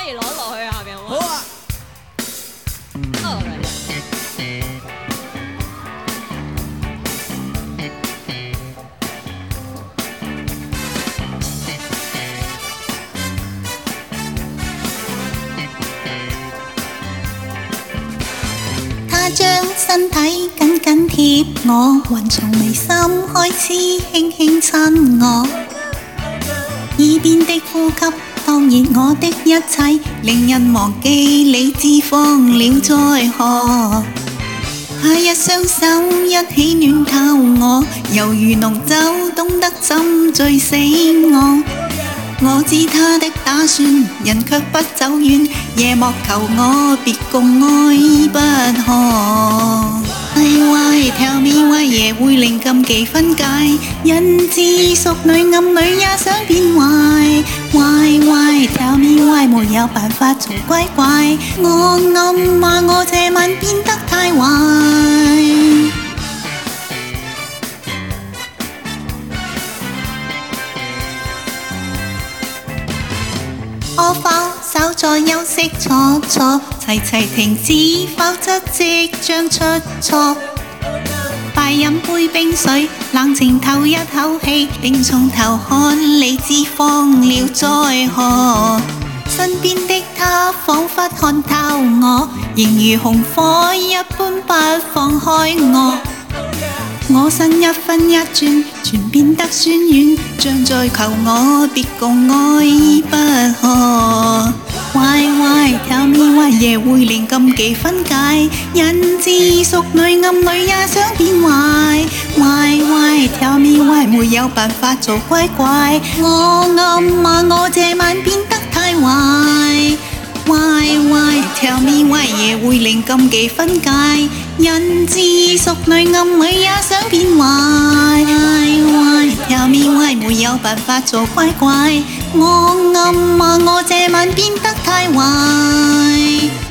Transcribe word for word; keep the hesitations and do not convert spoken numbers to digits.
如攞落去下邊好唔好？ 好啊！ 哦，嚟啦！ 他將身體緊緊貼我，還從眉心開始輕輕親我，耳邊的呼吸當然我的一切，令人忘記理智荒了在何。他一雙手一起暖透我，猶如濃酒懂得怎醉死我。我知他的打算，人卻不走遠，夜莫求我別共愛不可。喂喂，tell me why 夜會令禁忌分解，人自淑女暗女也想變壞。喂喂，tell me why 沒有辦法做乖乖，我暗罵我這晚變得太壞。可否稍作休息坐坐，齊齊停止，否則即將出錯。快飲杯冰水，冷靜透一口氣，並從頭看理智荒了在何。身邊的他彷彿看透我，仍如紅火一般不放開我。我身一分一轉，全變得酸軟，像在求我別共愛不可。喂喂，tell me why 夜會令禁忌分解，人自淑女暗女也想變壞。喂喂，tell me why 沒有辦法做乖乖，我暗罵我這晚變得太壞。喂喂，tell me why 夜會令禁忌分解，人自淑女暗女也想變壞。喂喂，tell me why 沒有辦法做乖乖，我暗罵我這晚變得太壞。